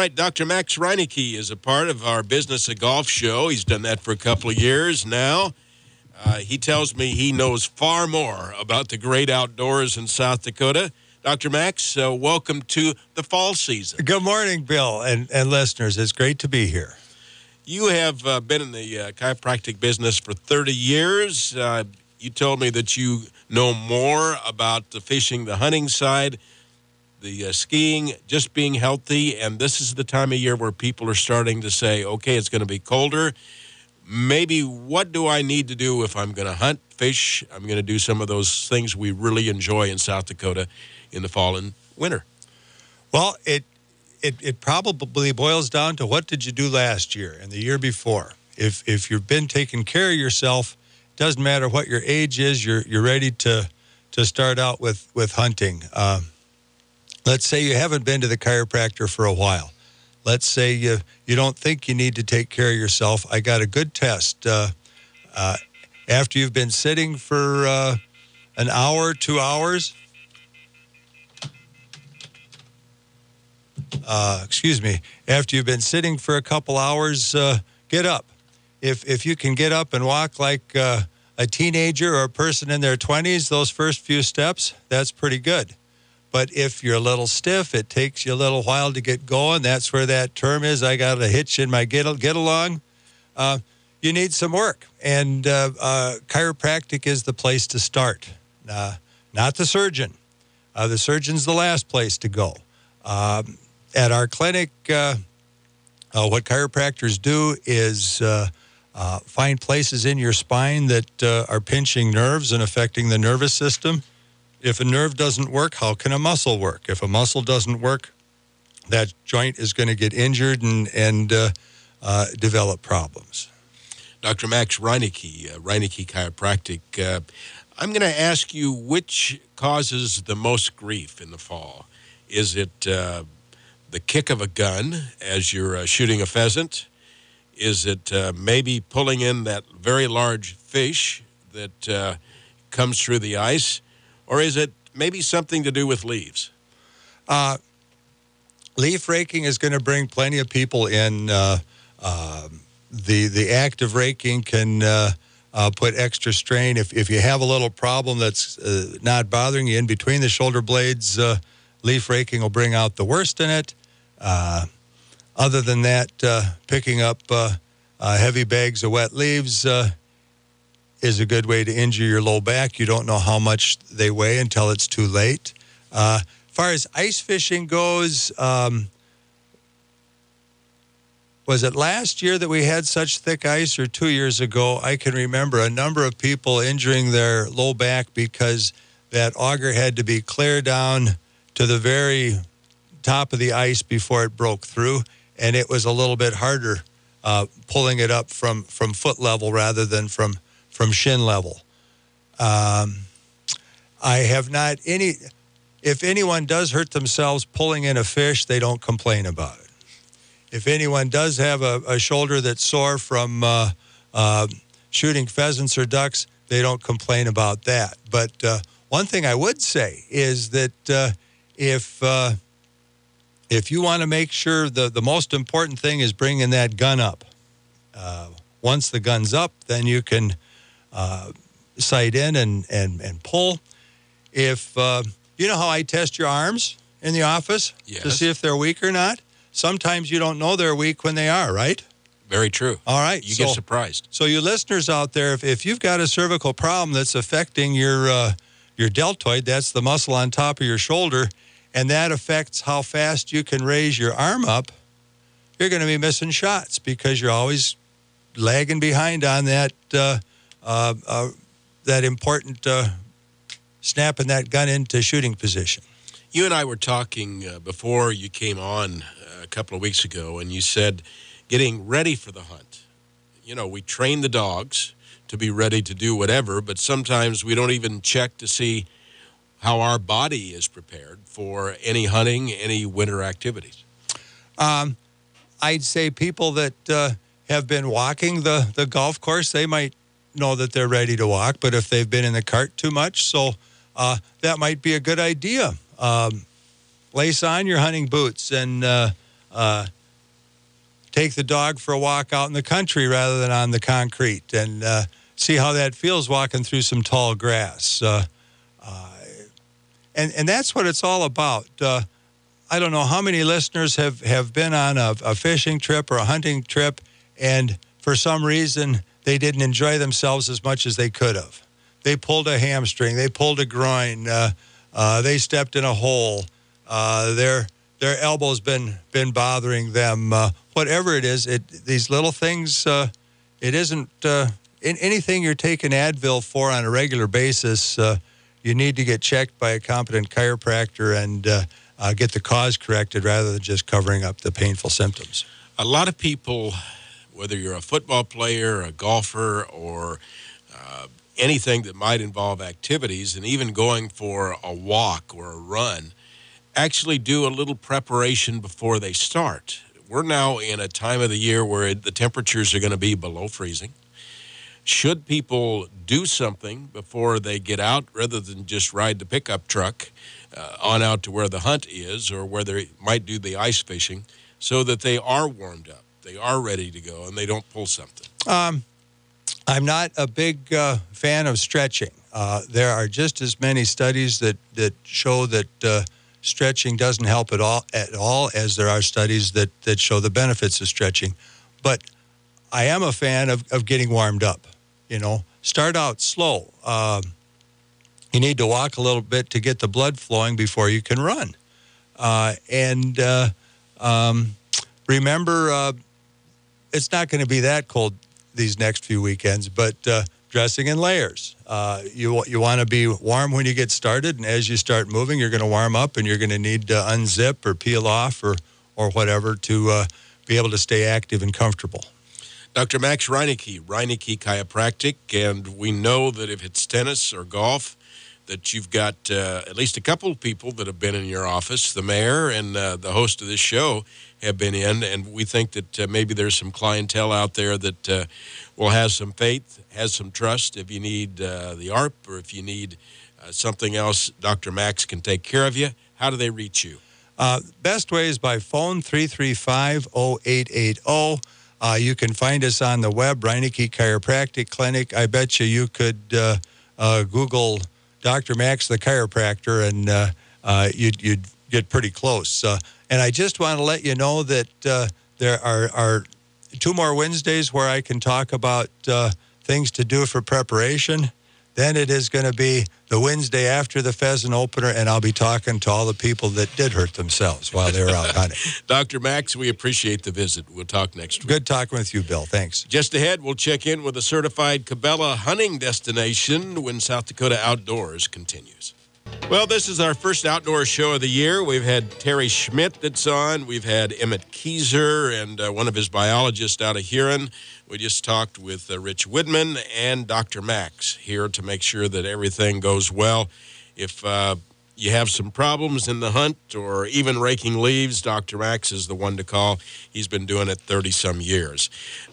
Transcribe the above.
right, Dr. Max Reinecke is a part of our Business of Golf show. He's done that for a couple of years now. He tells me he knows far more about the great outdoors in South Dakota. Dr. Max, welcome to the fall season. Good morning, Bill and listeners. It's great to be here. You have been in the chiropractic business for 30 years. You told me that you know more about the fishing, the hunting side, the skiing, just being healthy, and this is the time of year where people are starting to say, okay, it's going to be colder. Maybe what do I need to do if I'm going to hunt, fish? I'm going to do some of those things we really enjoy in South Dakota in the fall and winter. Well, it probably boils down to what did you do last year and the year before. If you've been taking care of yourself, it doesn't matter what your age is, you're ready to start out with hunting. Let's say you haven't been to the chiropractor for a while. Let's say you don't think you need to take care of yourself. I got a good test. After you've been sitting for an hour, 2 hours, after you've been sitting for a couple hours, get up. If you can get up and walk like a teenager or a person in their 20s, those first few steps, that's pretty good. But if you're a little stiff, it takes you a little while to get going. That's where that term is, I got a hitch in my get along. You need some work. And chiropractic is the place to start, not the surgeon. The surgeon's the last place to go. At our clinic, what chiropractors do is find places in your spine that are pinching nerves and affecting the nervous system. If a nerve doesn't work, how can a muscle work? If a muscle doesn't work, that joint is going to get injured and develop problems. Dr. Max Reinecke, Reinecke Chiropractic. I'm going to ask you which causes the most grief in the fall. Is it the kick of a gun as you're shooting a pheasant? Is it maybe pulling in that very large fish that comes through the ice? Or is it maybe something to do with leaves? Leaf raking is going to bring plenty of people in. The act of raking can put extra strain. If you have a little problem that's not bothering you in between the shoulder blades, leaf raking will bring out the worst in it. Other than that, picking up heavy bags of wet leaves is a good way to injure your low back. You don't know how much they weigh until it's too late. As far as ice fishing goes, was it last year that we had such thick ice or 2 years ago? I can remember a number of people injuring their low back because that auger had to be clear down to the very top of the ice before it broke through, and it was a little bit harder pulling it up from foot level rather than from shin level. I have not if anyone does hurt themselves pulling in a fish, they don't complain about it. If anyone does have a shoulder that's sore from shooting pheasants or ducks, they don't complain about that. But one thing I would say is that if you want to make sure the most important thing is bringing that gun up. Once the gun's up, then you can sight in and pull. If you know how I test your arms in the office? Yes. To see if they're weak or not? Sometimes you don't know they're weak when they are, right? Very true. All right. You get surprised. So you listeners out there, if you've got a cervical problem that's affecting your deltoid, that's the muscle on top of your shoulder, and that affects how fast you can raise your arm up, you're going to be missing shots because you're always lagging behind on that important snapping that gun into shooting position. You and I were talking before you came on a couple of weeks ago, and you said getting ready for the hunt. You know, we train the dogs to be ready to do whatever, but sometimes we don't even check to see how our body is prepared for any hunting, any winter activities. I'd say people that have been walking the golf course, they might know that they're ready to walk, but if they've been in the cart too much, so that might be a good idea. Lace on your hunting boots and take the dog for a walk out in the country rather than on the concrete, and see how that feels walking through some tall grass. And that's what it's all about. I don't know how many listeners have been on a fishing trip or a hunting trip, and for some reason they didn't enjoy themselves as much as they could have. They pulled a hamstring, they pulled a groin, they stepped in a hole, their elbow's been bothering them. Whatever it is, these little things. It isn't anything you're taking Advil for on a regular basis. You need to get checked by a competent chiropractor and get the cause corrected rather than just covering up the painful symptoms. A lot of people, whether you're a football player, a golfer, or anything that might involve activities, and even going for a walk or a run, actually do a little preparation before they start. We're now in a time of the year where the temperatures are going to be below freezing. Should people do something before they get out rather than just ride the pickup truck on out to where the hunt is or where they might do the ice fishing so that they are warmed up, they are ready to go, and they don't pull something? I'm not a big fan of stretching. There are just as many studies that show that stretching doesn't help at all as there are studies that show the benefits of stretching. But I am a fan of getting warmed up. Start out slow. You need to walk a little bit to get the blood flowing before you can run. Remember, it's not going to be that cold these next few weekends, but dressing in layers. You want to be warm when you get started, and as you start moving, you're going to warm up, and you're going to need to unzip or peel off or whatever to be able to stay active and comfortable. Dr. Max Reineke, Reineke Chiropractic, and we know that if it's tennis or golf, that you've got at least a couple of people that have been in your office. The mayor and the host of this show have been in, and we think that maybe there's some clientele out there that will have some faith, has some trust. If you need the ARP or if you need something else, Dr. Max can take care of you. How do they reach you? Best way is by phone, 335-0880. You can find us on the web, Reineke Chiropractic Clinic. I bet you could Google Dr. Max the chiropractor, and you'd get pretty close. And I just want to let you know that there are 2 more Wednesdays where I can talk about things to do for preparation. Then it is going to be the Wednesday after the pheasant opener, and I'll be talking to all the people that did hurt themselves while they were out hunting. Dr. Max, we appreciate the visit. We'll talk next week. Good talking with you, Bill. Thanks. Just ahead, we'll check in with a certified Cabela hunting destination when South Dakota Outdoors continues. Well, this is our first outdoor show of the year. We've had Terry Schmidt that's on. We've had Emmett Kieser and one of his biologists out of Huron. We just talked with Rich Widman and Dr. Max here to make sure that everything goes well. If you have some problems in the hunt or even raking leaves, Dr. Max is the one to call. He's been doing it 30-some years.